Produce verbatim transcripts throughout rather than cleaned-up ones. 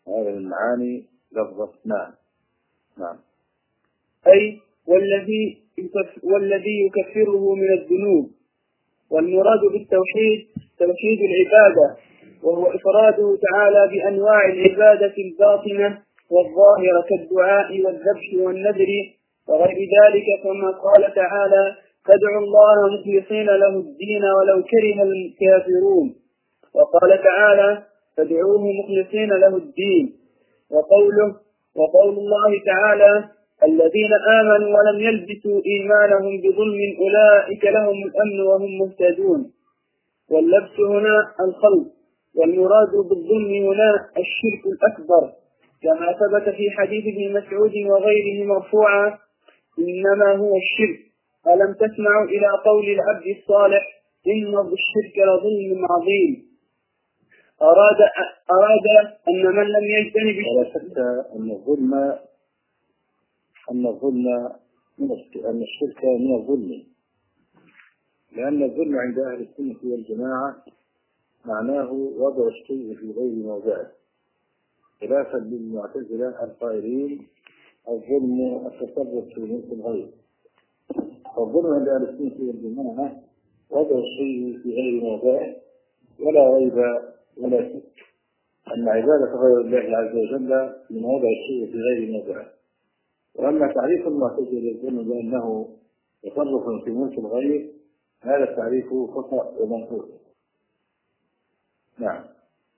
هذا من معاني لفظة نعم. نعم. أي والذي والذي يكفره من الذنوب. والمراد بالتوحيد توحيد العبادة، وهو إفراده تعالى بأنواع العبادة الباطنة والظاهرة كالدعاء والذبح والنذر وغير ذلك، كما قال تعالى: فادعوا الله مخلصين له الدين ولو كره الكافرون. وقال تعالى: فادعوه مخلصين له الدين. وقوله وقول الله تعالى: الذين آمنوا ولم يلبسوا إيمانهم بظلم أولئك لهم الأمن وهم مهتدون. واللبس هنا الخلط، والمراد بالظلم هنا الشرك الأكبر، كما ثبت في حديث ابن مسعود وغيره مرفوعا: إنما هو الشرك. ألم تسمعوا إلى قول العبد الصالح: إن الشرك لظلم عظيم. أراد أراد أن من لم يجتنب ولا شك أن الظلم أن الظلم أن الشرك من الظلم، لأن الظلم عند أهل السنة والجماعة معناه وضع الشيء في غير موضعه، خلافا للمعتزلة القائلين الظلم التصرف في ملك الغير. فالظلم عند أهل السنة والجماعة وضع الشيء في غير موضعه، ولا ريب ولا شك أن عبادة غير الله عز وجل من وضع الشيء في غير موضعه. وأما تعريف المعتزلة للظلم بأنه تصرف في ملك الغير، هذا التعريف خطأ ومنقوص. نعم.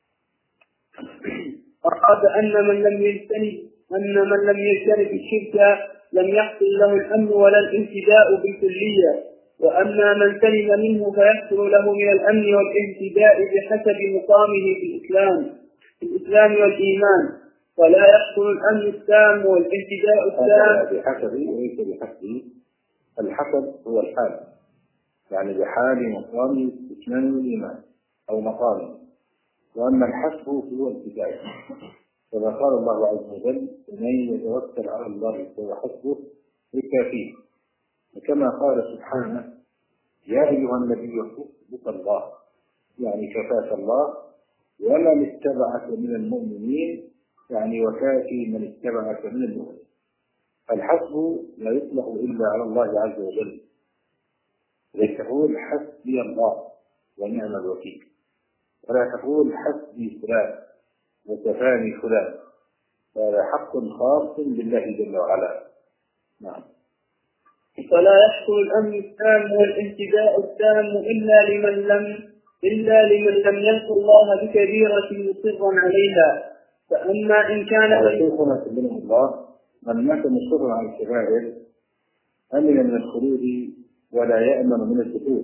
أراد أن من لم يجتنب أن من لم يجتنب الشرك لم يحصل له الأمن ولا الاهتداء بالكلية، وأما من سلم منه فيحصل له من الأمن والاهتداء بحسب مقامه في الإسلام في الإسلام والإيمان، ولا يحصل الأمن التام والاهتداء التام بحسب وليس بحسب. الحسب هو الحال، يعني بحال مقام الإسلام والإيمان أو مقامه، وأما الحسب هو الهداية، كما قال الله عز وجل: ومن يتوكل على الله فهو حسبه بكافيه. وكما قال سبحانه: يا أيها النبي حسبك الله، يعني كفاك الله ومن اتبعك من المؤمنين، يعني وكافي من اتبعك من المؤمنين. الحسب لا يطلق إلا على الله عز وجل، ليس تقول حسبي الله ونعم الوكيل، ولا تقول حسبي فلان وكفاني فلان، هذا حق خاص بالله جل وعلا. نعم. فلا يحصل الأمن التام والاهتداء التام إلا لمن لم إلا لمن لم يلقى الله بكبيرة مصرا عليها. فأما إن كان شيخنا سبحانه الله من مات مصرا على الكبائر أمن من الخلود ولا يأمن من الدخول.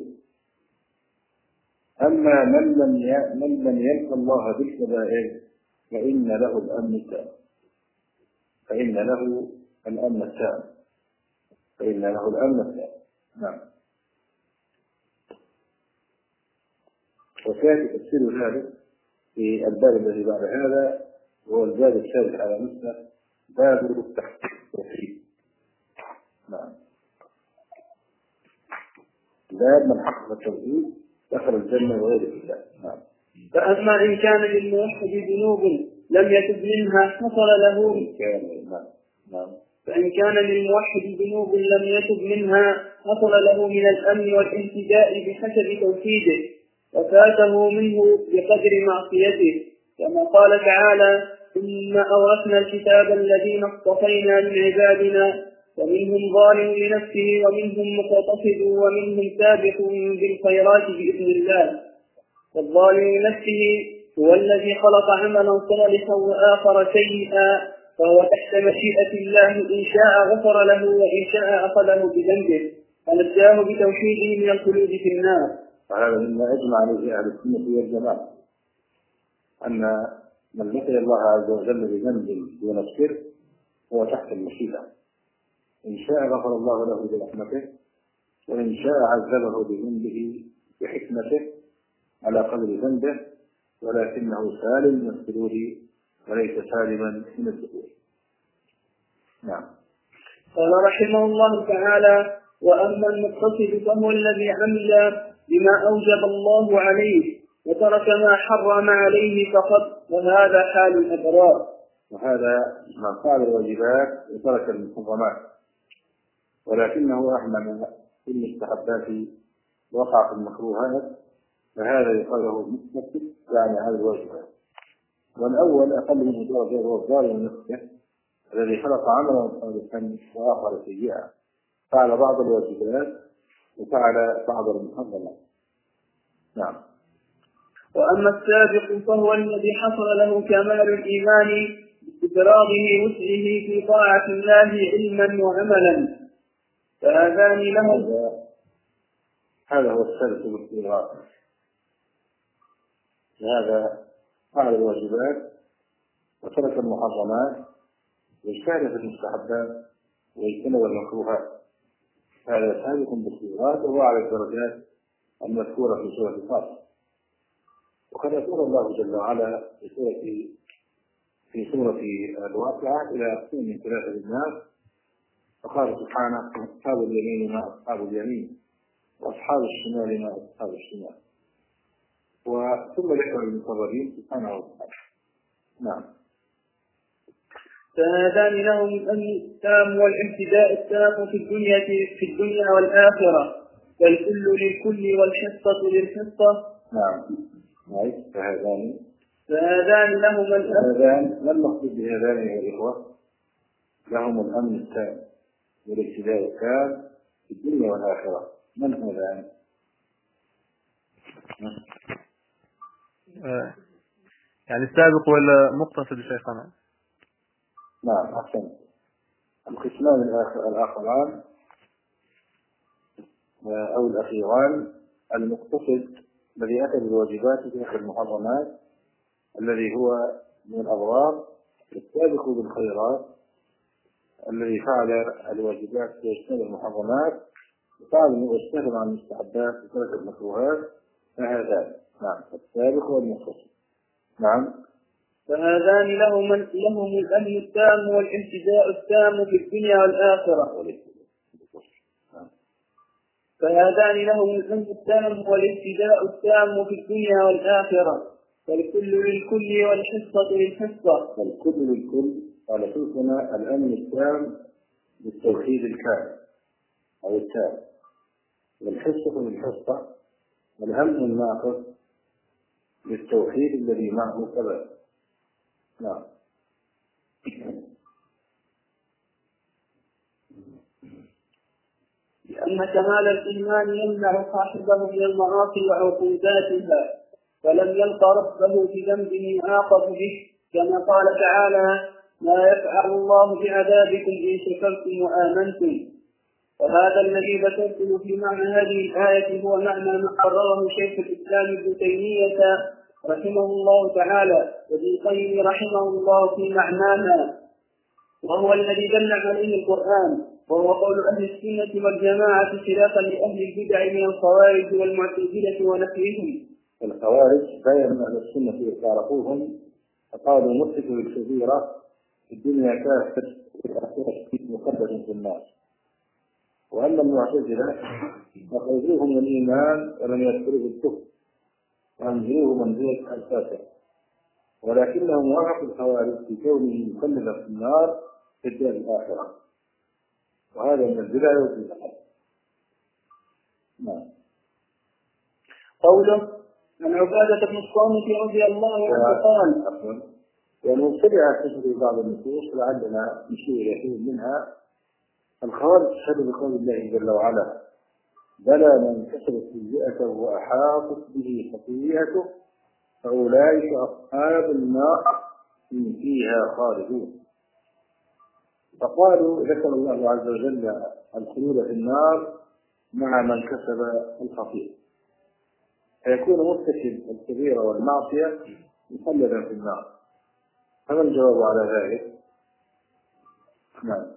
أما من لم من لم يلقى الله بالكبائر فإن له الأمن التام فإن له الأمن التام فإن له الأمن التام. نعم. وكان تفسير ذلك في الباب الذي بعد هذا، وهو الباب الثالث على نسبة باب التحقيق. نعم. باب من حقق التوحيد دخل الجنة وغير الله. نعم. فأما إن كان للموحد ذنوب لم يتب منها حصل له نعم. نعم. فإن كان للموحد ذنوب لم يتب منها حصل له من الأمن والاهتداء بحسب توحيده، وفاته منه بقدر معصيته، كما قال تعالى: ثم أورثنا الكتاب الذين اصطفينا من عبادنا ومنهم ظالم لنفسه ومنهم مقتصد ومنهم سابق بالخيرات بإذن الله. والظالم لنفسه هو الذي خلق عملا صالحا وآخر سيئا، فهو تحت مشيئة الله، إن شاء غفر له وإن شاء أخذه بذنبه فنجاه بتوحيده من الخلود في النار. وهذا مما أجمع عليه أهل السنة والجماعة، أن من لقي الله عز وجل بذنب دون الشرك هو تحت المشيئة، إن شاء غفر الله له برحمته وإن شاء عذبه بذنبه بحكمته على قدر ذنبه، ولكنه سالم من الخلود وليس سالما من الدخول. نعم. قال رحمه الله تعالى: وأما المقتصد فهو الذي عمل بما أوجب الله عليه وترك ما حرم عليه فقط، وهذا حال الأبرار. وهذا من فعل الواجبات وترك المحرمات، ولكنه أهمل في المستحبات وقع في المكروهات، فهذا يقال له مستكبر يعني هذا الواجبات. والأول أقل منه درجة هو الظالم نفسه الذي خلق عملا صالحا وآخر سيئا، فعل بعض الواجبات وفعل بعض المحرمات. نعم. وأما السابق فهو الذي حصل له كمال الإيمان بإفراغه وسعه في طاعة الله علما وعملا، فهذان له. هذا هو السابق بالاستغراق، هذا فعل الواجبات وترك المحرمات واجتهد في المستحبات واجتنب المكروهات، هذا سابق بالاستغراق وهو على الدرجات المذكورة في سورة الفاطر. وقد يقول الله جل وعلا في سورة في سورة الواقعة إلى أقسام من ثلاثة الناس، فقال سبحانه: أصحاب اليمين ما أصحاب اليمين وأصحاب الشمال ما أصحاب الشمال، وثم ذكر المقربين سبحانه وتعالى. نعم. فهذان لهم الأمن التام والاهتداء التام في الدنيا في الدنيا والآخرة، فالكل للكل والحصة للحصة. نعم. فهذان فهذان لهم هذان ما المقصود بهذان يا إخوة؟ لهم الأمن التام والاهتداء التام في الدنيا والآخرة. من هذان؟ آه. يعني السابق ولا مقتصد شيخنا؟ نعم أحسن. القسمان الآخران أو الأخيران: المقتصد الذي أتى بالواجبات وترك المحرمات الذي هو من الأبرار، السابق بالخيرات الذي فعل الواجبات واجتنب المحرمات وفعل واجتهد عن المستحبات وترك المكروهات، فهذان. نعم، السابق والمقتصد. نعم. فهذان لهم لهم الأمن التام والاهتداء التام في الدنيا والآخرة. فهذان لهم الأمن التام والاهتداء التام في الدنيا والآخرة، فالكل للكل والحصة للحصة. فالكل للكل على شرطنا الأمن التام بالتوحيد الكامل أو التام، والحصة للحصة الأمن الناقص بالتوحيد الذي معه ثبات. نعم. لأن كمال الإيمان يمنع صاحبه من المعاصي وعقوباتها، فلم يلق ربه بذنب يعاقب به، كما قال تعالى: ما يفعل الله بعذابكم إن شكرتم وآمنتم. وهذا الذي ذكرته في معنى هذه الآية هو معنى ما قرره شيخ الإسلام ابن تيمية رحمه الله تعالى وابن القيم رحمه الله في معناها، وهو الذي دل عليه القرآن، وهو قول أهل السنة والجماعة خلافا لأهل البدع من الخوارج والمعتزلة ونحوهم. الخوارج بين أهل السنة يعرفوهم فقالوا مرتكب الكبيرة في الدنيا كافر والآخرة مقدس في الناس. وأما المعتزلة أخرجوه من الإيمان ولم يذكروه الكفر وأنزلوه منزلة الكافر، ولكنهم وافقوا الخوارج في كونه مخلدا في النار في الدار الآخرة، وهذا من البدع والبدع. نعم. قوله عن عبادة بن الصامت رضي الله عنه قال: والمبتدعة تشبه بعض النصوص لعلنا نشير إليه منها: الخوارج تشهد بقول الله جل وعلا: بلى من كسب سيئته وأحاطت به خطيئته فأولئك أصحاب النار هم فيها خالدون. فقالوا ذكر الله عز وجل الخلود في النار مع من كسب الخطيئة، فيكون مرتكب الكبيرة والمعصية مخلدا في النار. هذا الجواب على ذلك. نعم.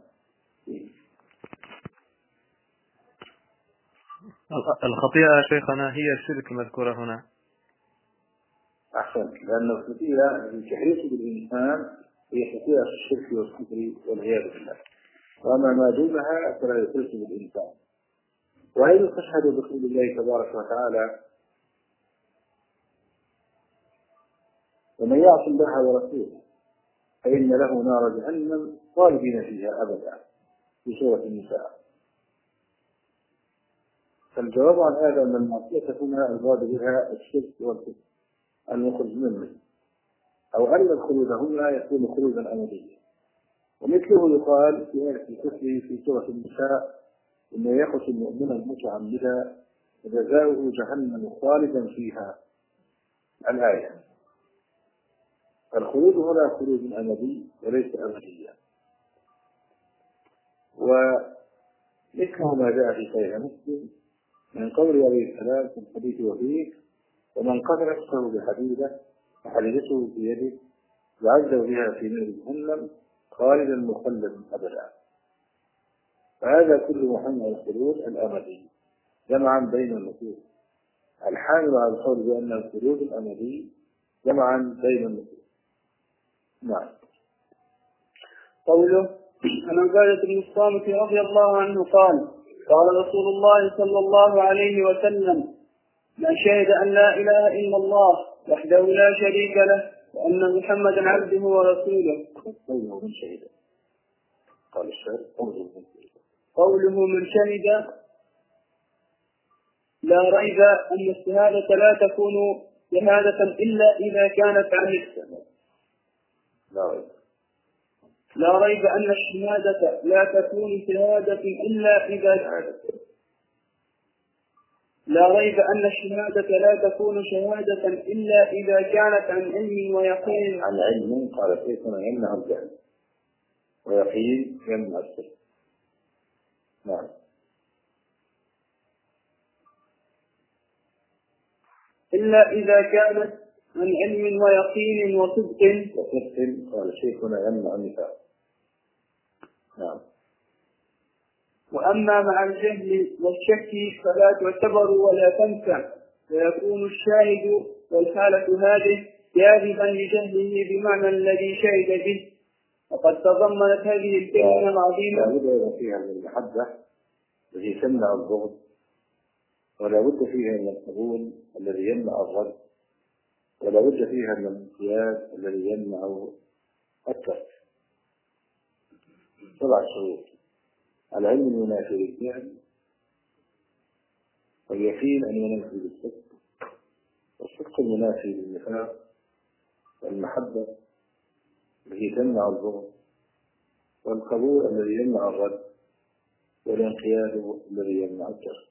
الخطيئة شيخنا هي الشرك المذكورة هنا. أحسن، لأن الخطيئة التي تحيط بالإنسان هي خطيئة الشرك والكفر والعياذ بالله، وأما ما دونها فلا يخلص بالإنسان. وأيضا تشهد بقول الله تبارك وتعالى: ومن يعص الله ورسوله فإن له نار جهنم خالدين فيها أبدا في سورة النساء. فالجواب عن هذا أن المعصية هنا المراد بها الشرك والكفر المخرج منه، أو أن الخلود هنا يكون خلودا أبديا. ومثله يقال في آية الكفر في سورة النساء إنه يقتل المؤمن المتعمدا فجزاؤه جهنم خالدا فيها الآية. الخلود هنا خلود أبدي وليس أبديا. ومثله ما جاء في صحيح مسلم من قول عليه السلام في الحديث وفيه: ومن قتل نفسه بحديدة فحديدته في يده يعذب بها في نار جهنم خالدا مخلدا أبدا. فهذا كل محمد الخلود الأبدي جمعا بين النصوص الحامل على القول بأن الخلود الأبدي جمعا بين النصوص. نعم. قوله: عن عبادة بن الصامت رضي الله عنه قال: قال رسول الله صلى الله عليه وسلم: من شهد أن لا إله إلا الله وحده لا شريك له وأن محمدا عبده ورسوله. قوله من شهد، قال الشهد قوله من شهد، قوله من شهد لا ريب أن الشهادة لا تكون شهادة إلا إذا كانت عن السبب. لا ريب لا ريب أن الشهادة لا تكون شهادة إلا إذا لا ريب أن الشهادة لا تكون شهادة إلا إذا كانت عن علم ويقين. عن علم قال سيكون يمنع الجهل ويقين يمنع الشرك. نعم. إلا إذا كانت عن علم ويقين وصدق. وصدق قال شيخنا يمنع النفاق. نعم. وأما مع الجهل والشك فلا تعتبر ولا تنفع، ويكون الشاهد والحالة هذه كاذبا لجهله بمعنى الذي شهد به. وقد تضمنت هذه الكلمة العظيمة لا بد فيها من المحبة التي تمنع البغض، ولا بد فيها من القبول الذي يمنع الرد، ولا بد فيها من الانقياد الذي يمنع الترك. سبع شروط: العلم المنافي للجهل، واليقين أن ينافي للصدق، والصدق المنافي للنفاق، والمحبة التي تمنع البغض، والقبول الذي يمنع الرد، والانقياد الذي يمنع الترك.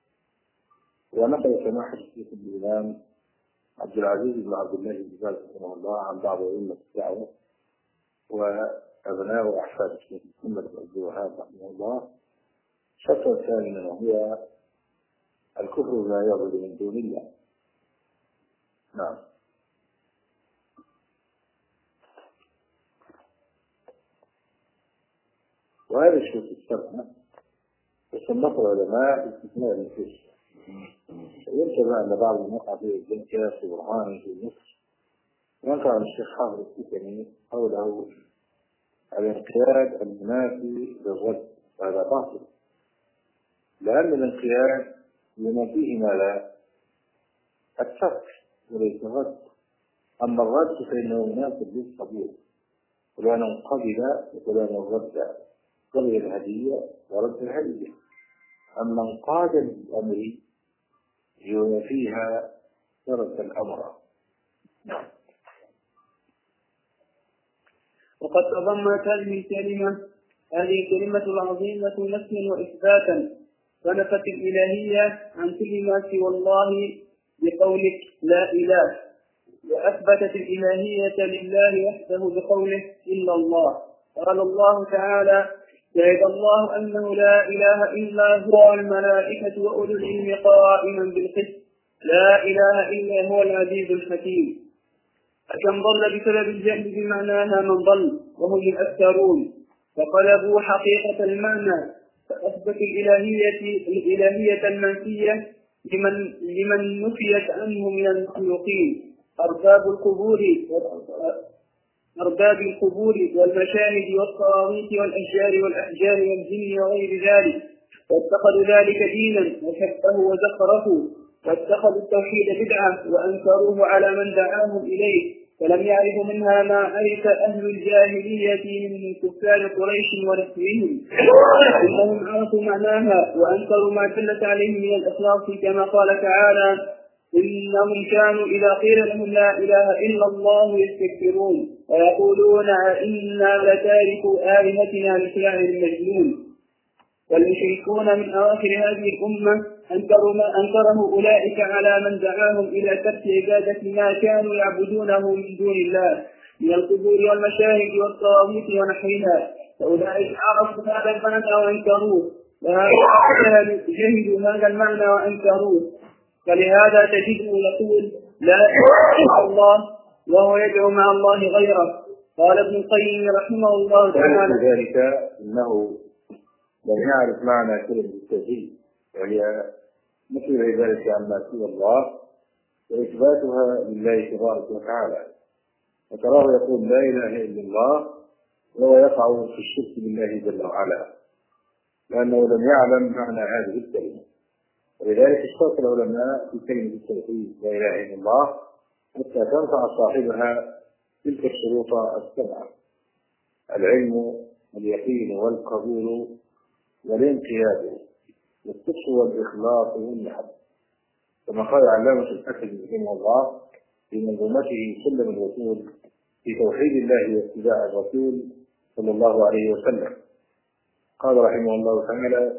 ونقل سماحة الشيخ الإمام عبد العزيز بن عبد الله بن باز رحمه الله عن بعض أئمة الدعوة وأبناء وأحفاد الشيخ محمد بن عبد الوهاب رحمه الله شطرا ثانيا، وهو الكفر بما يعبد من دون الله. نعم. وهذا الشيء السبعة يصنفه العلماء باستثناء النفوس. ينتبه أن بعض المقع في الجنكاس وبرهان في مصر ينقع عن الشيخ حافظ السكني حوله الانقياد المنافي للرد، وهذا باطل، لأن الانقياد ينافيه ما لا الترك وليس الرد. أما الرد فإنه مناسب للقبول، ولأن قبل ولأن الرد قبل الهدية ورد الهدية. أما انقاد الأمر ينافيها ترك الأمر. نعم. وقد تضمنت هذه الكلمة هذه الكلمة العظيمة نفيا وإثباتا، فنفت الإلهية عن كل ما سوى الله بقولك لا إله، وأثبتت الإلهية لله وحده بقوله إلا الله. قال الله تعالى: شهد الله أنه لا إله إلا هو والملائكة وأولو العلم قائما بالقسط لا إله إلا هو العزيز الحكيم. فكم ضل بسبب الجهل بمعناها من ضل وهم الأكثرون، فقلبوا حقيقة المعنى، فأثبت الإلهية الإلهية المنفية لمن لمن نفيت عنه من المخلوقين أرباب القبور أرباب القبور والمشاهد والطواغيت والأشجار والأحجار والجن وغير ذلك، واتخذوا ذلك دينا وشبهوا وزخرفوا، واتخذوا التوحيد بدعة وأنكروه على من دعاهم إليه، فلم يعرفوا منها ما عرف أهل الجاهلية من كفار قريش ونحوهم، إنهم عرفوا معناها وأنكروا ما دلت عليه من الإخلاص، كما قال تعالى: إنهم كانوا إذا قيل لهم لا إله إلا الله يستكبرون ويقولون إنا لتاركوا آلهتنا لشاعر مجنون. والمشركون من أواخر هذه الأمة أنكروا ما أنكره أولئك على من دعاهم إلى ترك عبادة ما كانوا يعبدونه من دون الله من القبور والمشاهد والطواغيت ونحوها، فأولئك عرفوا هذا المعنى وأنكروه، وهؤلاء جهلوا هذا المعنى وأنكروه. فلهذا تجده يقول لا إله إلا الله وهو يدعو مع الله غيره. قال ابن القيم رحمه الله تعالى: ذلك إنه لم يعرف معنى كلمة التوحيد، وهي نفي العبادة عما سوى الله وإثباتها لله تبارك وتعالى. وتراه يقول لا إله إلا الله وهو يقع في الشرك بالله جل وعلا، لأنه لم يعلم معنى هذه الكلمة. ولذلك اشترط العلماء في كلمة التوحيد لا إله إلا الله حتى تنفع صاحبها تلك الشروط السبعة: العلم واليقين والقبول والانقياد والصدق والإخلاص والمحبة، كما قال علامة الحكم رحمه الله في منظومته سلم الوصول في توحيد الله واتباع الرسول صلى الله عليه وسلم. قال رحمه الله تعالى: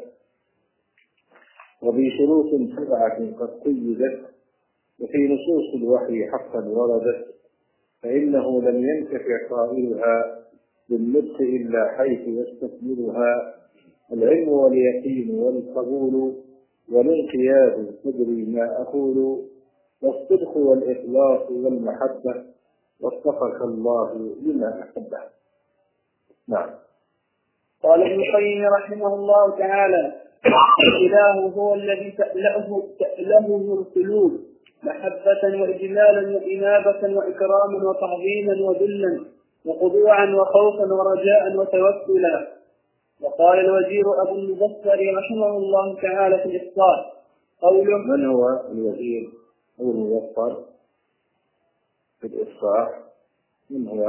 وبشروط سبعة قد قيدت وفي نصوص الوحي حقا وردت، فإنه لم ينتفع قائلها بالنطق إلا حيث يستكملها: العلم واليقين والقبول والانقياد تدري ما أقول، والصدق والإخلاص والمحبة، وفقك الله لما أحبه. نعم. قال ابن القيم رحمه الله تعالى: الإله هو الذي تألهه القلوب محبة وإجلالا وإنابة وإكراما وتعظيما وذلا وخضوعا وخوفا ورجاء وتوكلا. وقال الوزير أبو المبصر رحمه الله تعالى في الإفصال: قوله. من هو الوزير أبو المبصر في الإفصاح؟ من هو؟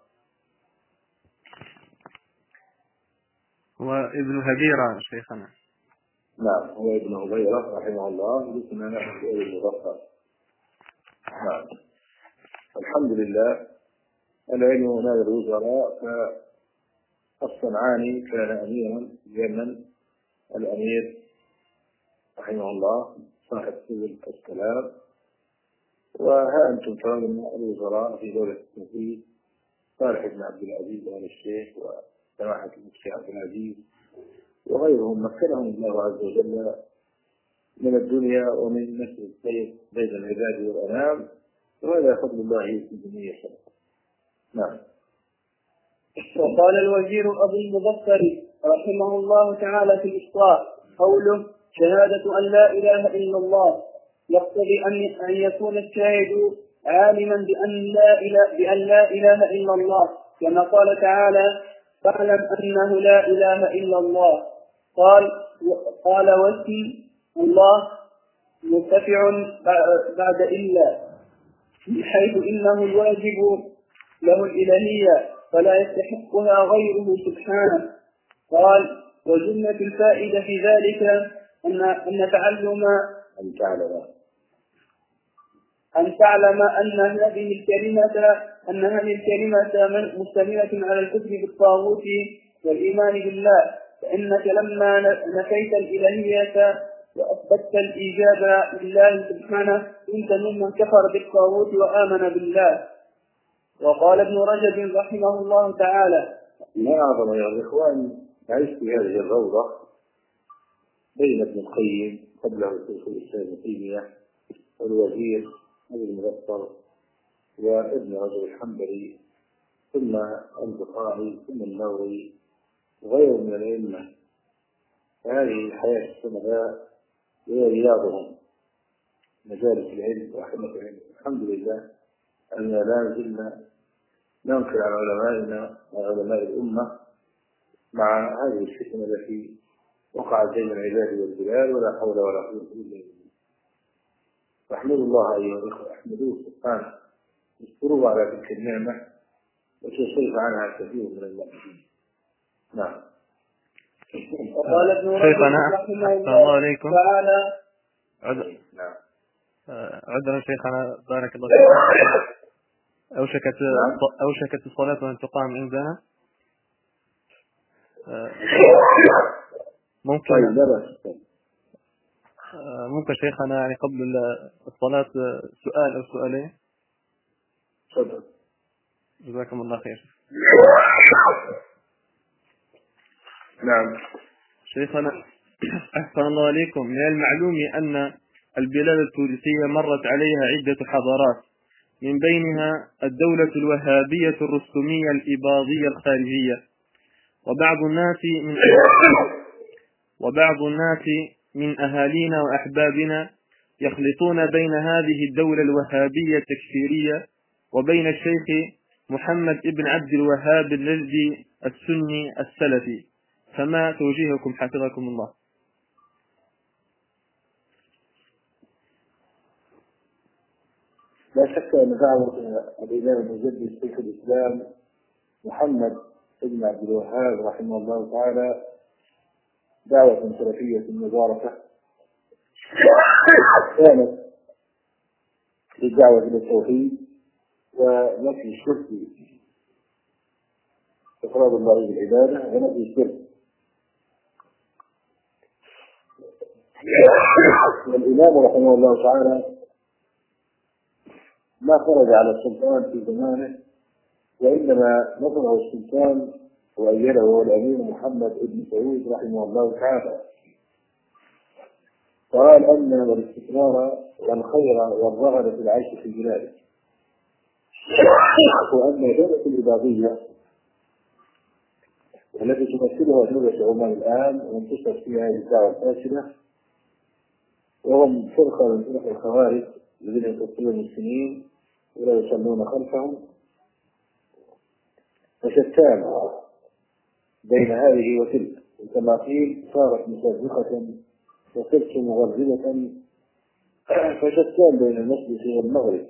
هو ابن هديرة شيخنا. نعم، هو ابن هديرة رحمه الله، لسنا نحن في أبو المبصر. نعم. الحمد لله. العلم نادر الوزراء، فالصنعاني كان أميرا في اليمن، الأمير رحمه الله صاحب سبل السلام. وها أنتم ترون الوزراء في دولة التوحيد: صالح بن عبد العزيز وآل الشيخ وسماحة المفتي عبد العزيز وغيرهم، مكنهم الله عز وجل من الدنيا ومن نشر الخير بين العباد والأنام، وهذا فضل الله في الدنيا خير. نعم. وقال الوزير أبو المبصر رحمه الله تعالى في الإصلاح: قوله شهادة أن لا إله إلا الله يقتضي أن يكون الشاهد عالما بأن لا إله, بأن لا إله إلا الله، كما قال تعالى: فاعلم أنه لا إله إلا الله. قال قال واسم الله مرتفع بعد إلا، بحيث إنه الواجب له الإلهية فلا يستحقها غيره سبحانه. قال وجملة الفائدة في ذلك أن أن تعلم أن تعلم أن تعلم أن هذه الكلمة أن هذه الكلمة مشتملة على الكفر بالطاغوت والإيمان بالله، فإنك لما نفيت الإلهية وأثبتت الإيجاب لله سبحانه كنت ممن كفر بالطاغوت وآمن بالله. وقال ابن رجب رحمه الله تعالى: ما أعظم يا الإخوان عشت في هذه الروضة بين ابن القيم قبله شيخ الإسلام ابن تيمية والوزير أبو المبصر وابن رجب الحنبلي ثم البخاري ثم النووي وغيره من الأئمة. هذه الحياة السمراء هي رياضهم، مجالس العلم ورحمة العلم. الحمد لله أننا لا زلنا ننقل على علمائنا وعلماء الأمة مع هذه الفتنة التي وقعت بين العباد والبلاد، ولا حول ولا قوة إلا بالله. فاحمدوا الله أيها الأخوة، احمدوه سبحانه يشكروه على تلك النعمة ويصرف عنها الكثير من الناس. نعم. وقال ابن رجب رحمه الله عليكم تعالى عذرا نعم. عذرا شيخنا بارك الله فيك. أوشكت نعم. أوشكت الصلاة أن تقام عندنا. ممكن ممكن شيخنا يعني قبل الصلاة سؤال أو سؤالين. تفضل. جزاكم الله خير. نعم. شيخنا أحسن الله عليكم، من المعلوم أن البلاد التونسية مرت عليها عدة حضارات، من بينها الدولة الوهابية الرستمية الإباضية الخارجية، وبعض الناس من وبعض الناس من أهالينا وأحبابنا يخلطون بين هذه الدولة الوهابية التكفيرية وبين الشيخ محمد ابن عبد الوهاب النجدي السني السلفي، فما توجيهكم حفظكم الله؟ لا شك أن دعوة الإمام المجدد شيخ الإسلام محمد ابن عبد الوهاب رحمه الله تعالى دعوة سلفية مباركة كانت للدعوة إلى التوحيد ونفي الشرك، إفراد الله بالعبادة ونفي الشرك. والإمام رحمه الله تعالى ما خرج على السلطان في زمانه، وإنما نصره السلطان وأيده هو الأمير محمد بن سعود رحمه الله تعالى. قال أن الاستقرار والخير والرغبة في العيش في البلاد، وأن دولة الإباضية التي تمثلها دولة عمان الآن وانتشرت فيها الدعوة الفاشلة، وهم فرقة من فرق الخوارج الذين يقتلون المسلمين ولا يصلون خلفهم، فشتان بين هذه وتلك، وكما قيل صارت مشرقة وصرت مغربة، فشتان بين المشرق والمغرب.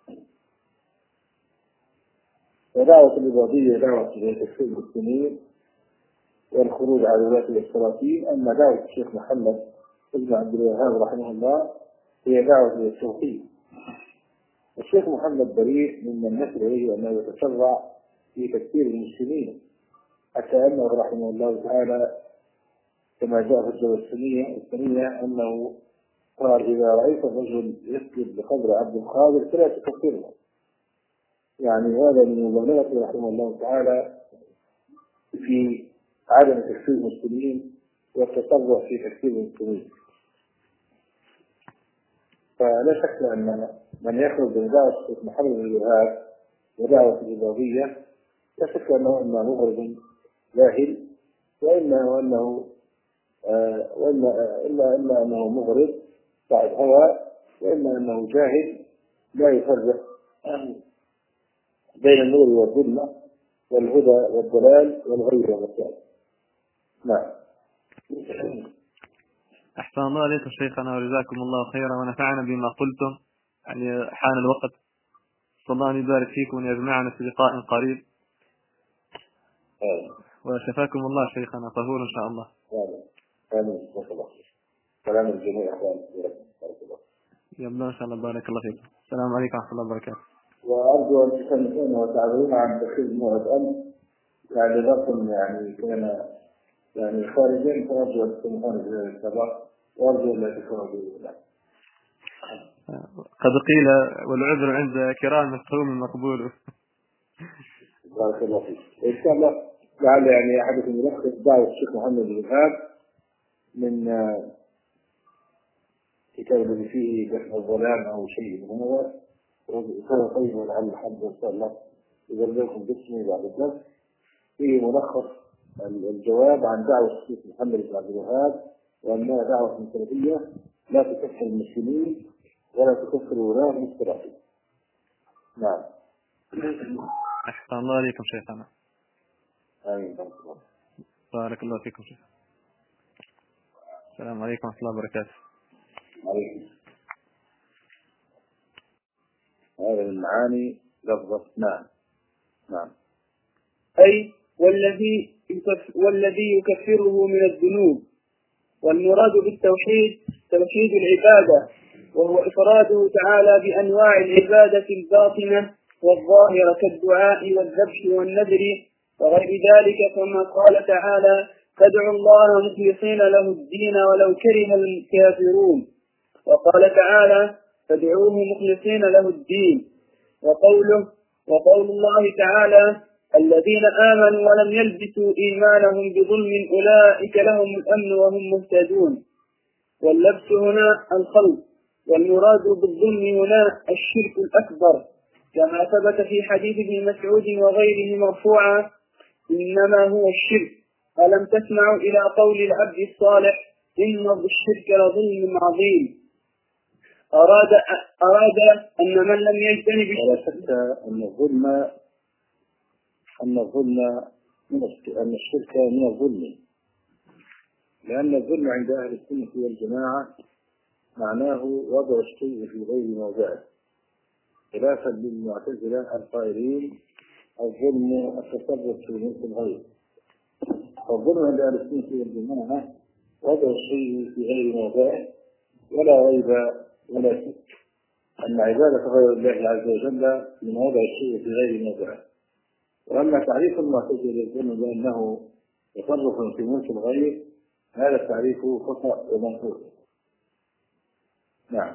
ودعوة الإباضية دعوة إلى تكفير المسلمين والخروج على ولاة الاشتراكيين، أما دعوة الشيخ محمد ابن عبد الوهاب رحمه الله هي دعوة إلى التوحيد. الشيخ محمد بريء ممن نسب إليه أنه يتشرع في تكفير المسلمين، حتى أنه رحمه الله تعالى كما جاء في الجواب السنية السنية أنه قال: إذا رأيت الرجل يسجد بقبر عبد القادر فلا تكفره. يعني هذا من مبالغته رحمه الله تعالى في عدم تكفير المسلمين والتطرع في تكفير المسلمين. فلا شك أن من يخرج من دعوة الشيخ محمد بن الوهاب ودعوة الإباضية لا شك أنه إما مغرب جاهل، وإما وأنه آه وإما آه إلا إما أنه مغرب صاحب هوى، وإما أنه جاهل لا يفرق بين النور والظلمة والهدى والضلال والغي والرشاد. نعم. أحسن الله عليكم شيخنا وجزاكم الله خيرا ونفعنا بما قلتم. يعني حان الوقت، صلى الله أن يبارك فيكم ويجمعنا في لقاء قريب. آمين. وشفاكم الله شيخنا طهور إن شاء الله. آمين. آمين. سلام الجميع. يبدو إن شاء الله. بارك الله فيكم. السلام عليكم ورحمة الله وبركاته. وأرجو أن تسمعون وتعبرون عن تخيل مرة أمس، يعني رقم يعني كان يعني خارجين، فأرجو أن تسمعون بهذا السبب، وأرجو أن لا تكونوا بإذن. قد قيل والعذر عند كرام القوم مقبول. بارك الله فيك. إن شاء الله لعل يعني أحدكم يلخص دعوة الشيخ محمد بن الوهاب من كتاب الذي فيه دفع الظلام أو شيء من هذا، وكان طيب لعل الحمد إن شاء الله إذا لكم باسمي بعد الدرس فيه ملخص الجواب عن دعوة الشيخ محمد بن عبد الوهاب، وأنها دعوة سلفية لا تكفر المسلمين ولا تكفر ولاة الاشتراكيين. نعم. أحسن الله عليكم شيخنا. آمين. بارك الله فيكم شيخ. السلام عليكم ورحمة الله وبركاته. عليكم. هذا من معاني لفظة نعم نعم أي والذي والذي يكفره من الذنوب. والمراد بالتوحيد توحيد العبادة، وهو إفراده تعالى بأنواع العبادة الباطنة والظاهرة كالدعاء والذبح والنذر وغير ذلك، كما قال تعالى: فادعوا الله مخلصين له الدين ولو كره الكافرون. وقال تعالى: فادعوه مخلصين له الدين. وقوله وقول الله تعالى: الذين آمنوا ولم يلبسوا إيمانهم بظلم أولئك لهم الأمن وهم مهتدون. واللبس هنا الخلط، والمراد بالظلم هنا الشرك الأكبر، كما ثبت في حديث ابن مسعود وغيره مرفوعا: إنما هو الشرك. ألم تسمعوا إلى قول العبد الصالح: إن الشرك لظلم عظيم. أراد أراد أن من لم يجتنب ولا شك أن الظلم أن الظلم من أن الشرك من الظلم، لأن الظلم عند أهل السنة والجماعة معناه وضع الشيء في غير موضعه، خلافا للمعتزلة القائلين الظلم التصرف في ملك الغير. فالظلم عند أهل السنة والجماعة وضع الشيء في غير موضعه، ولا ريب ولا شك أن عبادة غير الله عز وجل من وضع الشيء في غير موضعه. وأما تعريف المعتزلة للظلم بأنه تصرف في ملك الغير، هذا التعريف خطأ ومنقوص. نعم.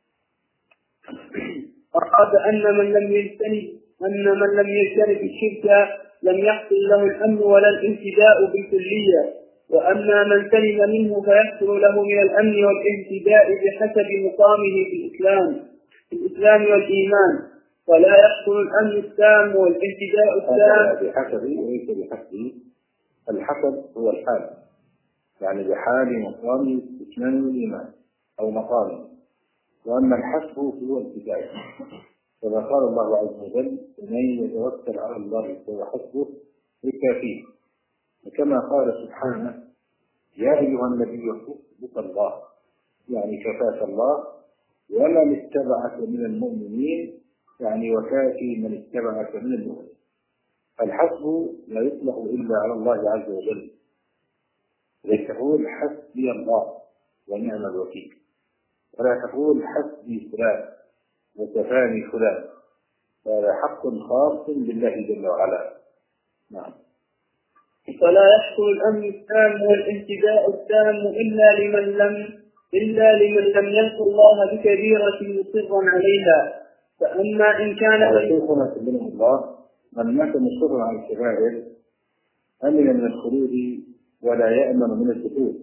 أراد أن من لم يجتنب أن من لم يجتنب الشرك لم يحصل له الأمن ولا الانتداء بالكلية، وأما من سلم منه فيحصل له من الأمن والانتداء بحسب مقامه في الإسلام في الإسلام والإيمان، ولا يحصل الأمن التام والانتداء التام بحسب وليس بحسب. الحسب هو الحال، يعني بحال مقام إسلام والإيمان أو مقام. وأما الحسب هو الكفاية، كما قال الله عز وجل: ومن يتوكل على الله فهو حسبه يكفيه. وكما قال سبحانه: يا أيها النبي حسبك الله، يعني كفاك الله، ومن اتبعك من المؤمنين، يعني وكافي من اتبعك من المؤمنين. الحسب لا يطلق إلا على الله عز وجل، ليس تقول حسبي الله ونعم الوكيل، ولا تقول حسبي فلان وكفاني فلان، هذا حق خاص بالله جل وعلا. نعم. فلا يحصل الأمن التام والانتداء التام إلا لمن لم إلا لمن لم يلقى الله بكبيرة مصرا عليها. فأما إن كان شيخنا سبحانه الله من مات مصرا على الكبائر أمن من الخلود ولا يأمن من الدخول.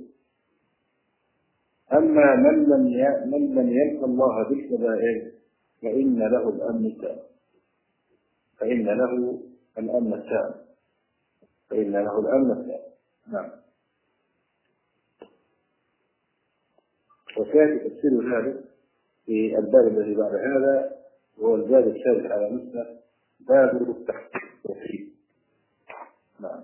أما من لم من لم يلقى الله بالكبائر فإن له الأمن التام فإن له الأمن التام فإن له الأمن التام. نعم. وكان تفسير ذلك في الباب الذي بعد هذا، وهو الباب الثالث على مثله، باب التوحيد. نعم.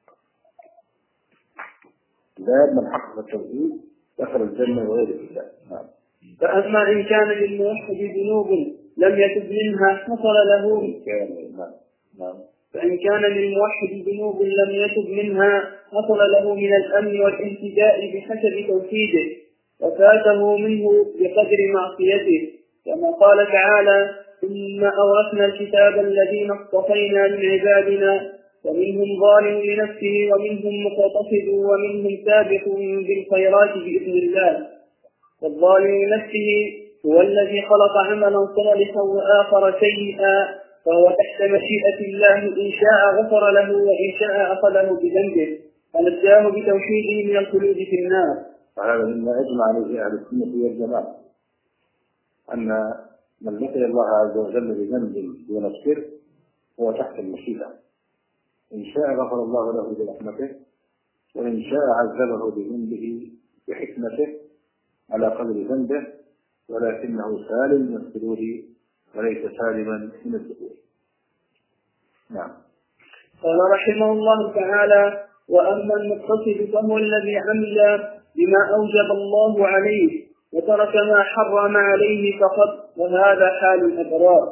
باب من حقق التوحيد دخل الجنة وغير الله. نعم. فأما إن كان للموحد ذنوب لم يتب منها حصل له نعم. نعم. فإن كان للموحد ذنوب لم يتب منها حصل له من الأمن والانتداء بحسب توحيده، وفاته منه بقدر معصيته، كما قال تعالى: ثم أورثنا الكتاب الذين اصطفينا من عبادنا ومنهم ظالم لنفسه ومنهم مقتصد ومنهم سابق بالخيرات بإذن الله. والظالم لنفسه هو الذي خلق عملا صالحا وآخر سيئا، فهو تحت مشيئة الله، إن شاء غفر له وإن شاء أخذه بذنبه فنجاه بتوحيده من الخلود في النار. وهذا مما أجمع عليه أهل السنة والجماعة، أن من لقي الله عز وجل بذنب دون الشرك هو تحت المشيئة، إن شاء غفر الله له برحمته، وإن شاء عذبه بذنبه بحكمته على قدر ذنبه، ولكنه سالم من الخلود وليس سالما من الدخول. نعم. قال رحمه الله تعالى: وأما المقتصد فهو الذي عمل بما أوجب الله عليه وترك ما حرم عليه فقط، وهذا حال الأبرار.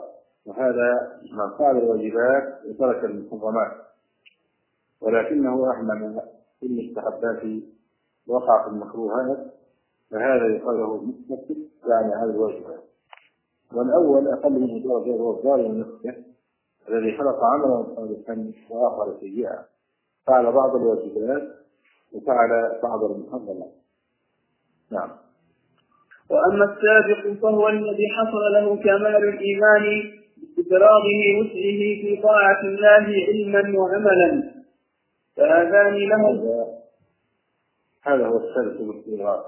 وهذا من فعل الواجبات وترك المحرمات، ولكنه أهمل في المستحبات وقع في المكروهات، فهذا يقال له مستكبر يعني هذا الواجبات. والأول أقل منه درجة هو الظالم نفسه الذي خلق عملا صالحا وآخر سيئا، فعل بعض الواجبات وفعل بعض المحرمات. نعم. وأما السابق فهو الذي حصل له كمال الإيمان بفراغه وسعه في طاعة الله علما وعملا، فهذان له. هذا هو السابق بالاستغراق،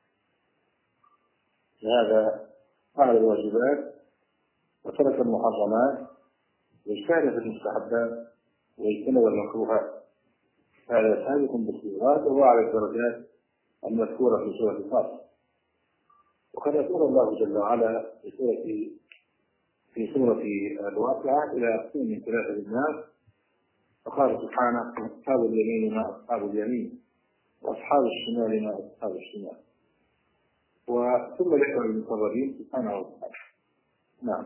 هذا فعل الواجبات وترك المحرمات واجتهد في المستحبات واجتنب المكروهات، هذا سابق بالاستغراق وهو على الدرجات المذكورة في سورة الفاطر. وقد يقول الله جل وعلا في سورة في سورة الواقعة إلى أقسام من ثلاثة الناس، فقال سبحانه: أصحاب اليمين ما أصحاب اليمين وأصحاب الشمال ما أصحاب الشمال، وثم ذكر المقربين سبحانه وتعالى. نعم.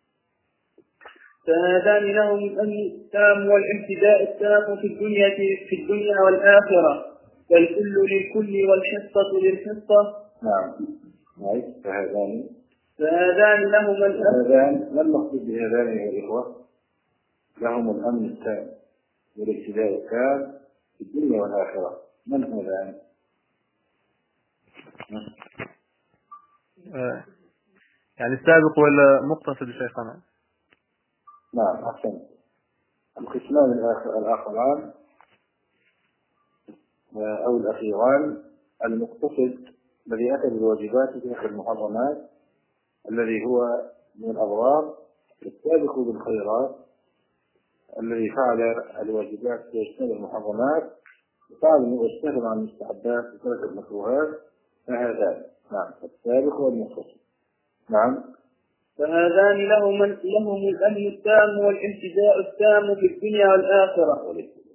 فهذان لهم الأمن التام والامتداء التام في الدنيا في الدنيا والآخرة، فالكل للكل والحصة للحصة. نعم. فهذان فهذان لهم هذان ما المقصود بهذان يا إخوة؟ لهم الأمن التام والابتداء التام في الدنيا والآخرة. من هذان؟ آه. يعني السابق ولا مقتصد شيخنا؟ نعم أحسن. القسمان الآخران أو الأخيران: المقتصد الذي أتى بالواجبات وترك المحرمات الذي هو من الأبرار، السابق بالخيرات الذي فعل الواجبات واجتنب المحرمات وفعل واجتهد عن المستحبات وترك المكروهات، فهذان. نعم، السابق والمقتصد. نعم. فهذان لهم لهم الأمن التام والامتداء التام في الدنيا والآخرة.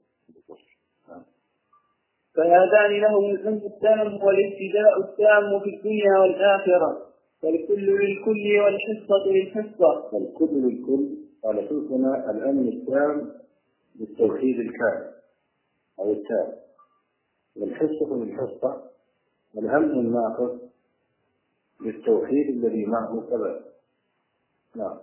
فهذان لهم الأمن التام والابتداء التام في الدنيا والآخرة، فالكل للكل والحصة للحصة. فالكل للكل قال شيخنا الأمن التام بالتوحيد الكامل أو التام، والحصة للحصة والأمن الناقص بالتوحيد الذي معه كذا. نعم.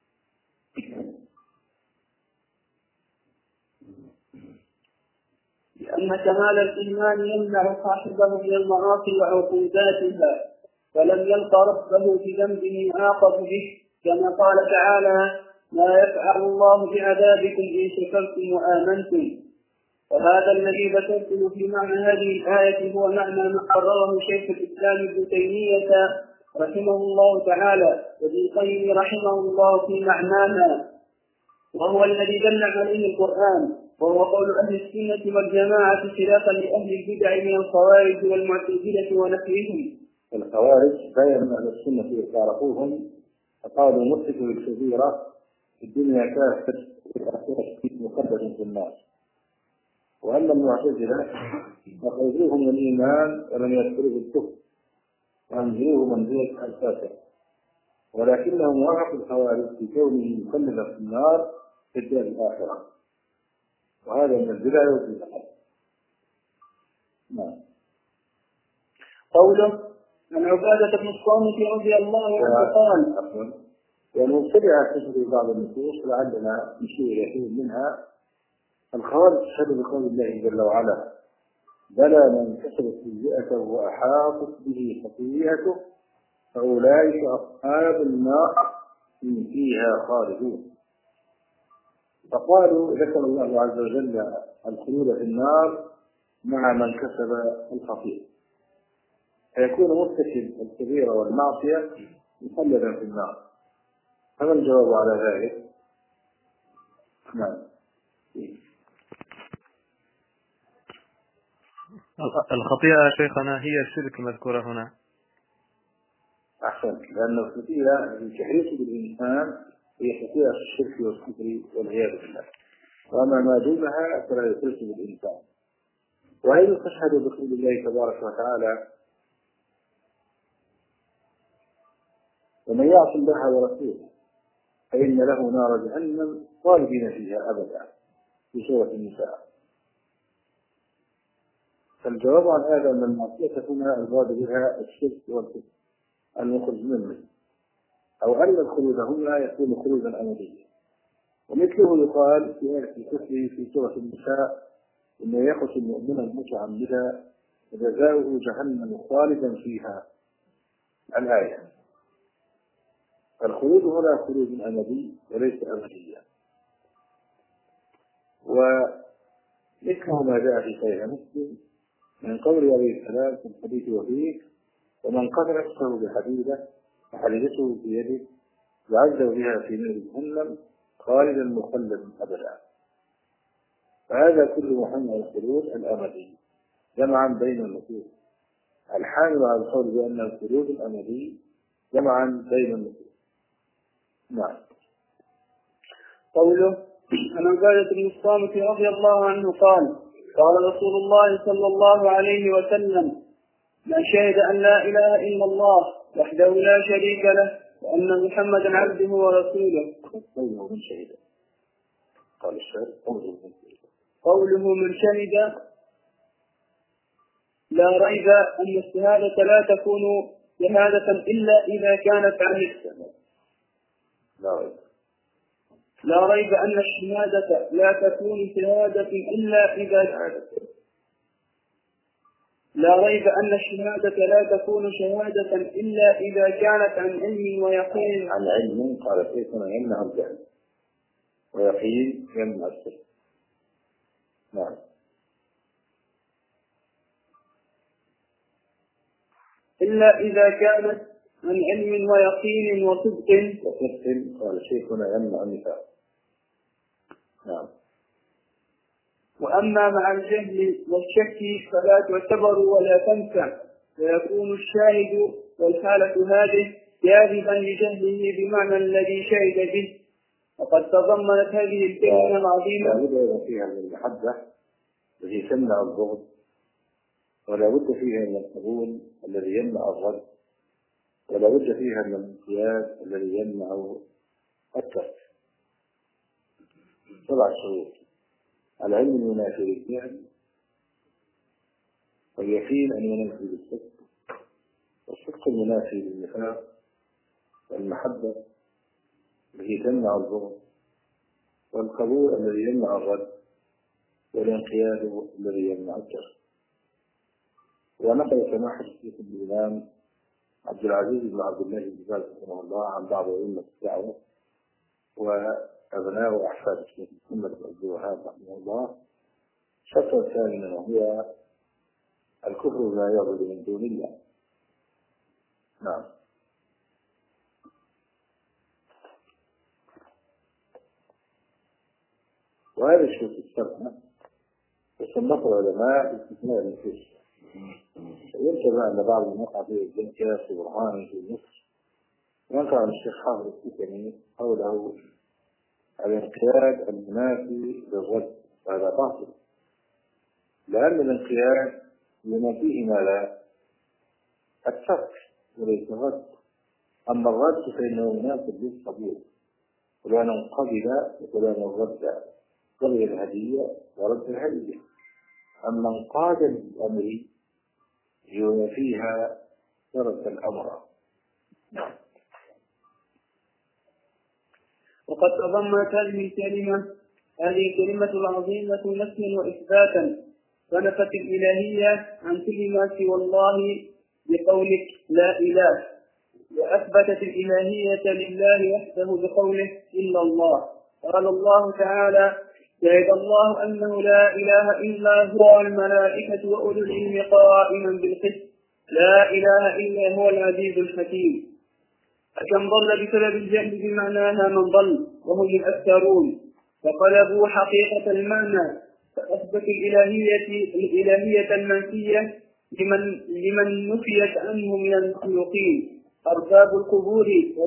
لأن كمال الإيمان يمنع صاحبه من المعاصي وعقوباتها، فلم يلق ربه بذنبه يعاقب به، كما قال تعالى: ما يفعل الله بعذابكم إن شكرتم وآمنتم. وهذا الذي ذكرته في معنى هذه الآية هو معنى ما قرره شيخ الإسلام ابن تيمية رحمه الله تعالى وابن القيم رحمه الله في معناها، وهو الذي دل عليه القرآن، وهو قول أهل السنة والجماعة خلافا لأهل البدع من الخوارج والمعتزلة ونحوهم. الخوارج بين أهل السنة يعرفوهم فقالوا مرتكب الكبيرة في الدنيا كافر والآخرة مقدس في الناس، وأما المعتزلة أخرجوهم من الإيمان ولم يدخلوا بالكفر وأنزلوه منزلة الكافر، ولكنهم وافقوا الخوارج في كونه مخلدا في النار في الدار الآخرة، وهذا من البدع والبدع. نعم. قوله عن عبادة بن الصامت رضي الله عنه قال: والمبتدعة تشبه بعض النصوص لعلنا نشير يحيد منها. الخوارج تشهد بقول الله جل وعلا: بلى من كسب سيئته وأحاطت به خطيئته فأولئك أصحاب النار هم فيها خالدون. فقالوا ذكر الله عز وجل الخلود في النار مع من كسب الخطيئة، فيكون مرتكب الكبيرة والمعصية مخلدا في النار. هذا الجواب على ذلك. نعم. الخطيئة شيخنا هي الشرك المذكورة هنا. أحسن، لأن الخطيئة التي تحيط بالإنسان هي خطيئة الشرك والكفر والعياذ بالله، وأما ما دونها فلا يخلص بالإنسان. وأيضا تشهد بقول الله تبارك وتعالى: ومن يعص الله ورسوله فإن له نار جهنم خالدين فيها أبدا في سورة النساء. فالجواب عن هذا أن المعصية هنا المراد بها الشرك والكفر المخرج منه، أو أن الخلود هنا يكون خلودا أبديا. ومثله يقال في آية الكفر في سورة النساء: إن يقتل المؤمن متعمدا فجزاؤه جهنم خالدا فيها الآية. الخلود هنا خلود أبدي وليس أبديا. ومثله ما جاء في صحيح مسلم من قول عليه السلام في الحديث وفيه: ومن قتل نفسه بحديدة فحديدته في يده يعذب بها في نار جهنم خالدا مخلدا أبدا. فهذا كل محمد الخلود الأبدي جمعا بين النصوص الحامل على القول بأن الخلود الأبدي جمعا بين النصوص. نعم. قوله: عن عبادة بن الصامت رضي الله عنه قال: قال رسول الله صلى الله عليه وسلم: من شهد أن لا إله إلا الله وحده لا شريك له وأن محمدا عبده ورسوله. قوله من شهد، قال الشاهد قوله من شهد لا ريب أن الشهادة لا تكون شهادة إلا إذا كانت عن السبب. لا ريب لا ريب أن الشهادة لا تكون شهادة إلا إذا لا ريب أن الشهادة لا تكون شهادة إلا إذا كانت عن علم ويقين. عن علم قال كيف يمنع الجهل، ويقين يمنع الشرك. نعم. إلا إذا كانت عن علم ويقين وصدق. وصدق قال شيخنا يمنع النفاق. نعم. وأما مع الجهل والشك فلا تعتبر ولا تنفع، ويكون الشاهد والحالة هذه كاذبا لجهله بمعنى الذي شهد به. وقد تضمنت هذه الكلمة العظيمة لا بد فيها من المحبة التي تمنع البغض، ولا بد فيها من القبول الذي يمنع الرد، ولا بد فيها من الانقياد الذي يمنع الترك. سبع شروط: العلم ينافي الجهل، واليقين أن ينافي الصدق، والصدق المنافي للنفاق، والمحبة التي تمنع البغض، والقبول الذي يمنع الرد، والانقياد الذي يمنع الترك. ونقل سماحة الشيخ الإمام عبد العزيز بن عبد الله بن باز رحمه الله عن بعض أئمة الدعوة وأبناء وأحفاد الشيخ محمد بن عبد الوهاب رحمه الله شطرا ثانيا، وهو الكفر لا يعبد من دون الله. نعم. وهذا الشروط السبعة يصنفها العلماء باستثناء النفوس. يرجع أن بعض الموقع في الجنكاس في برهان في مصر ينقل عن الشيخ حافظ السكني حوله الانقياد المنافي للرد، وهذا باطل، لأن الانقياد ينافيه ما لا الترك وليس الرد. أما الرد فإنه مناسب للقبول، فلان قبل وفلان رد، قبل الهدية ورد الهدية. أما انقاد الأمر ينافيها ترك الأمر. نعم. وقد تضمنت هذه الكلمة هذه الكلمة العظيمة نفيا وإثباتا، فنفت الإلهية عن كل ما سوى الله بقولك لا إله، وأثبتت الإلهية لله وحده بقوله إلا الله. قال الله تعالى: شهد الله أنه لا إله إلا هو والملائكة وأولو العلم قائما بالقسط لا إله إلا هو العزيز الحكيم. فكم ضل بسبب الجهل بمعناها من ضل وهم الأكثرون، فقلبوا حقيقة المعنى، فأثبت الإلهية الإلهية المنفية لمن لمن نفيت عنه من المخلوقين أرباب القبور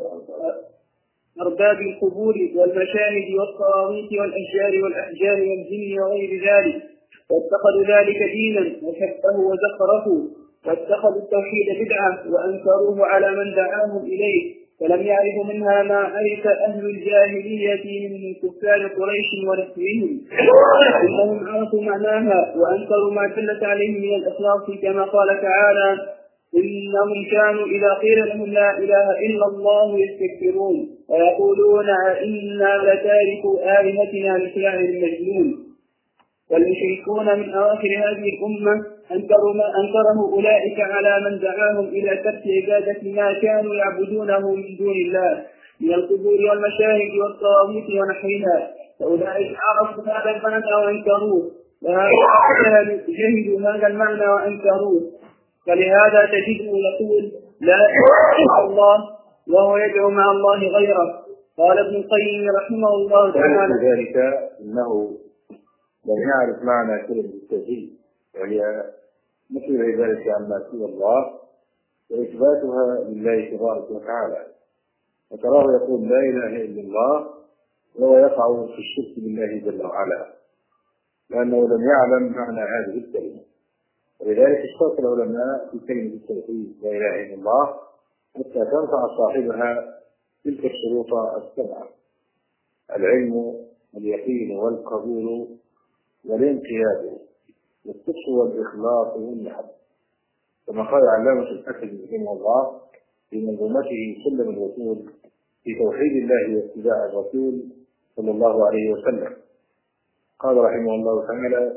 أرباب القبور والمشاهد والصواريخ والأشجار والأحجار والجن وغير ذلك، واتخذوا ذلك دينا وشبهوا وزخرفوا، واتخذوا التوحيد بدعة وأنكروه على من دعاهم إليه، فلم يعرفوا منها ما عرف أهل الجاهلية من كفار قريش ونحوهم، إنهم عرفوا معناها وأنكروا ما دلت عليه من الإخلاص، كما قال تعالى: إنهم كانوا إذا قيل لهم لا إله إلا الله يستكبرون ويقولون إنا لتاركوا آلهتنا لشاعر مجنون. والمشركون من أواخر هذه الأمة أنكروا ما أنكره أولئك على من دعاهم إلى ترك عبادة ما كانوا يعبدونه من دون الله من القبور والمشاهد والطواغيت ونحوها، فأولئك عرفوا هذا المعنى وأنكروه، وهؤلاء جهلوا هذا المعنى وأنكروه. فلهذا تجده يقول لا إله إلا الله وهو يدعو مع الله غيره. قال ابن القيم رحمه الله تعالى: ذلك إنه لم يعرف معنى كلمة التوحيد، وهي مثل عبادة عما سوى الله وإثباتها لله تبارك وتعالى، وتراه يقول لا إله إلا الله وهو يقع في الشرك بالله جل وعلا، لأنه لم يعلم معنى هذه الكلمة. ولذلك اشترط العلماء في كلمة التوحيد لا إله إلا الله حتى تنفع صاحبها تلك الشروط السبعة: العلم واليقين والقبول والانقياد والصدق والإخلاص والمحبة، كما قال علامة الحكم رحمه الله في منظومته سلم الوصول في توحيد الله واتباع الرسول صلى الله عليه وسلم. قال رحمه الله تعالى: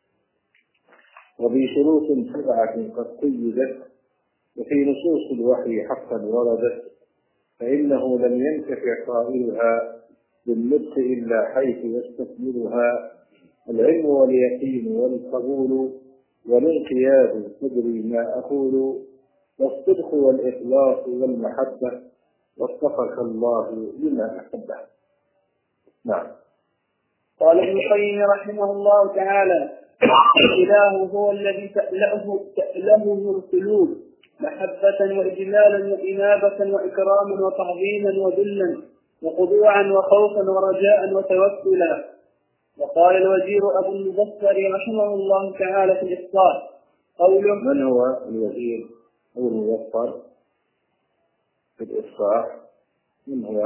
وبشروط سبعة قد قيدت وفي نصوص الوحي حقا وردت، فإنه لم ينتفع قائلها بالنطق إلا حيث يستكملها: العلم واليقين والقبول والانقياد تدري ما أقول، والصدق والإخلاص والمحبة، واتقك الله لما أحبه. نعم. قال ابن القيم رحمه الله تعالى: الإله هو الذي تألهه تألهه القلوب محبة وإجلالا وإنابة وإكراما وتعظيما وذلا وخضوعا وخوفا ورجاء وتوكلا. وقال الوزير أبو المبصر رحمه الله تعالى في الإفصال قوله: من هو الوزير أبو المبصر في الإفصاح؟ من هو؟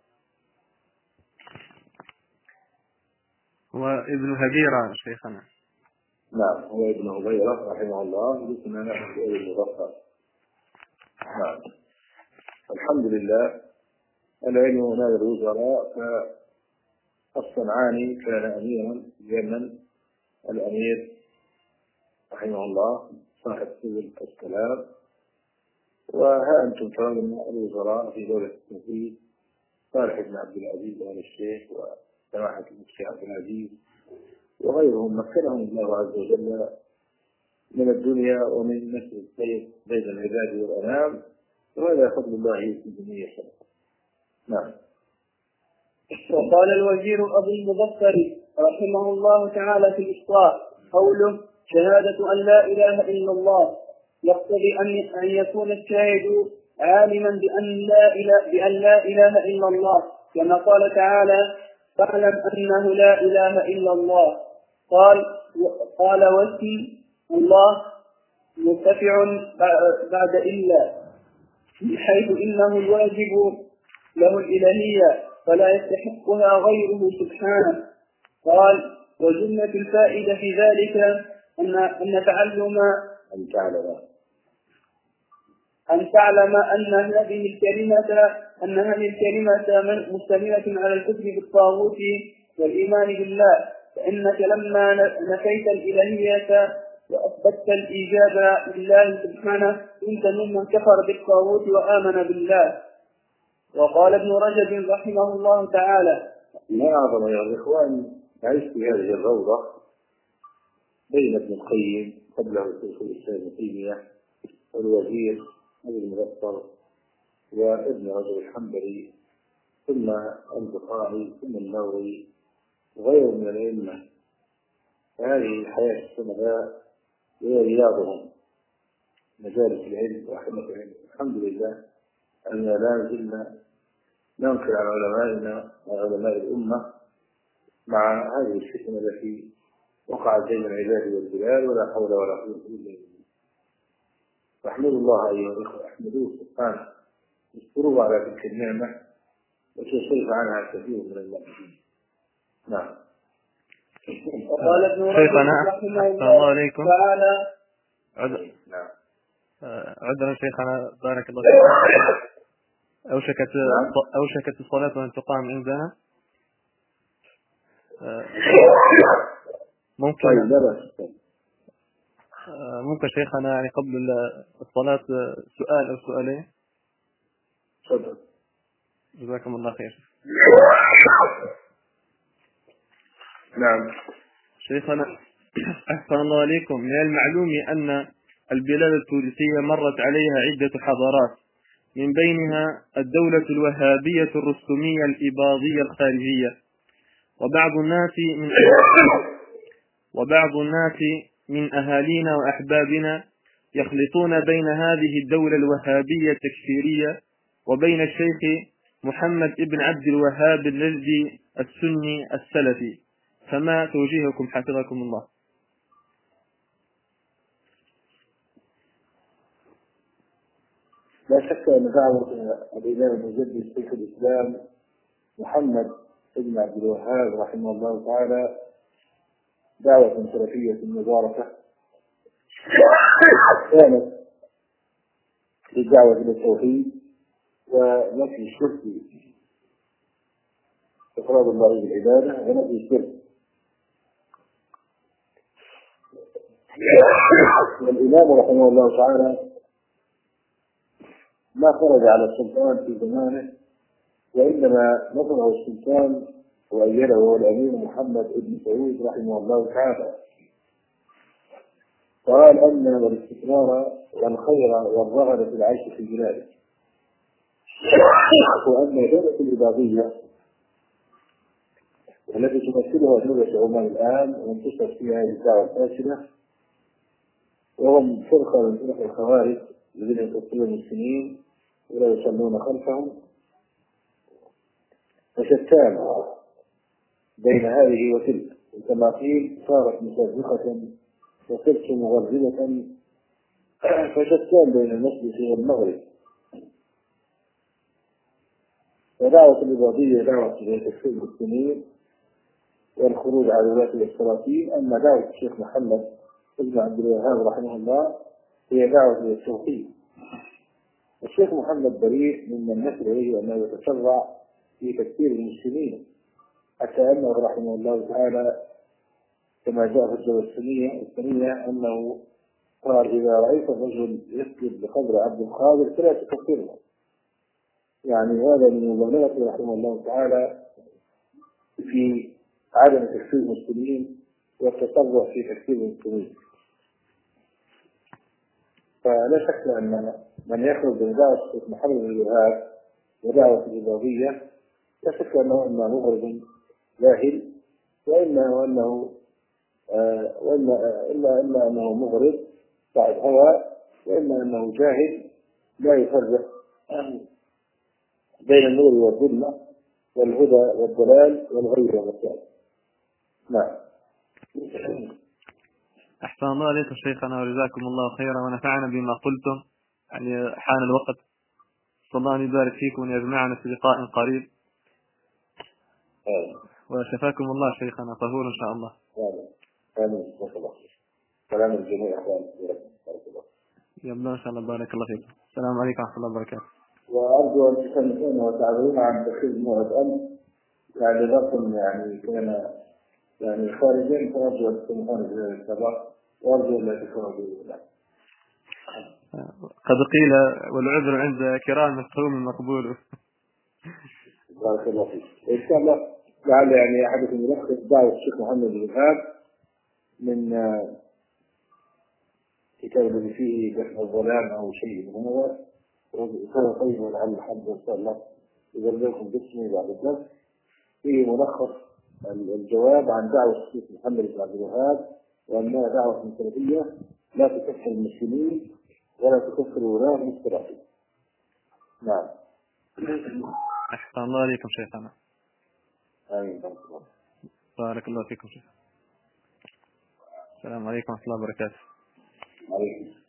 هو ابن هبيرة شيخنا. نعم، هو ابن هبيرة رحمه الله، اسمه أبو المبصر. نعم. الحمد لله. العلم نادى الوزراء، فالصنعاني كان أميرا في اليمن، الأمير رحمه الله صاحب سبل الكلام، وها أنتم ترون الوزراء في دولة التنفيذ صالح بن عبد العزيز وآل الشيخ وسماحة المفتي عبد العزيز وغيرهم مكنهم الله عز وجل من الدنيا ومن نشر الخير بين العباد والأنام، وهذا فضل الله يؤتيه من يشاء. نعم. وقال الوزير أبو المبصر رحمه الله تعالى في الإصلاح قوله: شهادة أن لا إله إلا الله يقتضي أن يكون الشاهد عالما بأن لا إله, بأن لا إله إلا الله، كما قال تعالى: فاعلم أنه لا إله إلا الله. قال قال واسم الله مرتفع بعد إلا، بحيث إنه الواجب له الإلهية فلا يستحقها غيره سبحانه. قال: وجملة الفائدة في ذلك أن أن تعلم أن تعلم أن تعلم أن هذه الكلمة أن هذه الكلمة مشتملة على الكفر بالطاغوت والإيمان بالله، فإنك لما نفيت الإلهية وأثبتت الإيجاب لله سبحانه كنت ممن كفر بالطاغوت وآمن بالله. وقال ابن رجب رحمه الله تعالى: ما أعظم يا الإخوان عشت في هذه الروضة بين ابن القيم قبله شيخ الإسلام ابن تيمية والوزير أبو المبصر وابن رجب الحنبلي ثم البخاري ثم النووي وغيره من الأئمة. هذه الحياة السمراء هي رياضهم، مجالس العلم ورحمة العلم. الحمد لله أننا لا زلنا ننقل عن علمائنا وعلماء الأمة مع هذه الفتنة التي وقعت بين العباد والبلاد، ولا حول ولا قوة إلا بالله. فاحمدوا الله أيها الأخوة، احمدوه سبحانه يشكروه على تلك النعمة ويصرف عنها الكثير من المؤمنين. نعم. وقال ابن رجب رحمه الله عليكم تعالى عذر. نعم. عذرا شيخنا بارك الله فيك. أوشكت نعم. أوشكت الصلاة أن تقام عندنا. ممكن ممكن شيخنا يعني قبل الصلاة سؤال أو سؤالين. تفضل. جزاكم الله خير. نعم. شيخنا أحسن الله عليكم. من المعلوم أن البلاد التونسية مرت عليها عدة حضارات، من بينها الدولة الوهابية الرستمية الإباضية الخارجية، وبعض الناس من وبعض الناس من أهالينا وأحبابنا يخلطون بين هذه الدولة الوهابية التكفيرية وبين الشيخ محمد ابن عبد الوهاب النجدي السني السلفي، فما توجيهكم حفظكم الله؟ لا شك أن دعوة الإمام المجدد شيخ الإسلام محمد ابن عبد الوهاب رحمه الله تعالى دعوة سلفية مباركة كانت للدعوة إلى التوحيد ونفي الشرك، إفراد الله بالعبادة ونفي الشرك. والإمام رحمه الله تعالى ما خرج على السلطان في زمانه، وإنما نصره السلطان وأيده هو الأمير محمد بن سعود رحمه الله تعالى. قال أن الاستقرار والخير والرغبة في العيش في بلاده، وأن الدولة الإباضية التي تمثلها دولة عمان الآن وانتشرت فيها الدعوة الفاشلة، وهم فرقة من فرق الخوارج الذين يقتلون المسلمين ولا يصلون خلفهم، فشتان بين هذه وتلك، وكما قيل صارت مشرقة وصرت مغربة، فشتان بين المشرق والمغرب. ودعوة الإباضية دعوة تكفير المسلمين والخروج على ولاة السلاطين، أما دعوة الشيخ محمد ابن عبد الوهاب رحمه الله هي دعوة للتوحيد. الشيخ محمد بريء ممن نسب إليه أنه يتشرع في تكفير المسلمين، حتى أنه رحمه الله تعالى كما جاء في الجواب السنية الثانية أنه قال: إذا رأيت الرجل يسجد بقبر عبد القادر فلا تكفره. يعني هذا من مبالغته رحمه الله تعالى في عدم تكفير المسلمين والتطرع في تكفير المسلمين. فلا شك أن من يخرج من دعوة الشيخ محمد بن الوهاب ودعوة الإباضية لا شك أنه إما مغرب جاهل، وإما وأنه آه وإما آه إلا إما أنه مغرب صاحب هوى، وإما أنه جاهل لا يفرق بين النور والظلمة والهدى والضلال والغي والرشاد. نعم. أحسن الله عليكم شيخنا وجزاكم الله خيرا ونفعنا بما قلتم. يعني حان الوقت، صلى الله أن يبارك فيكم ويجمعنا في لقاء قريب. آمين. وشفاكم الله شيخنا طهور إن شاء الله. آمين. آمين. سلام الجميع. بارك الله. يبدو إن شاء الله. بارك الله فيكم. السلام عليكم ورحمة الله وبركاته. وأرجو أن تسمعون وتعبرون عن تخيل موعد أمس، يعني رقم يعني كان يعني خارجين، فأرجو أن تسمعون بهذا السبب، وأرجو أن لا تكونوا بإذن. قد قيل والعذر عند كرام مفهوم مقبول. بارك الله فيك. إن شاء الله لعل يعني أحدكم يلخص دعوة الشيخ محمد بن الوهاب من كتاب الذي فيه دفع الظلام أو شيء من هذا، وكان طيب ولعل الحمد إن شاء الله يقول لكم باسمي بعد الدرس فيه ملخص الجواب عن دعوة الشيخ محمد بن عبد الوهاب، وأنها دعوة سلفية لا تكفر المسلمين ولا تكفر ولاة المستضعفين. نعم. أحسن الله عليكم شيخنا. آمين. بارك الله فيكم شيخ. السلام عليكم ورحمة الله وبركاته. عليكم.